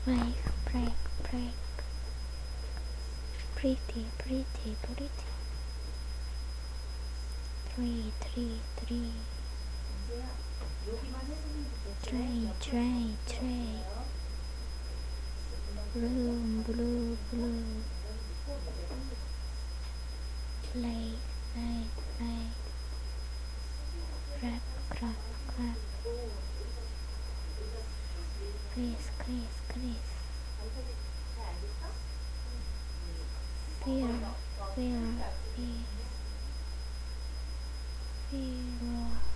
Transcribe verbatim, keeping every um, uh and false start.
break, break, break. Pretty, pretty, pretty. Three, three, three. Tray, tray, tray. Blue, blue, blue. Play, play, play. Crap, crap, crap. Chris, Chris, Chris. Fear, fear, fear. Fear.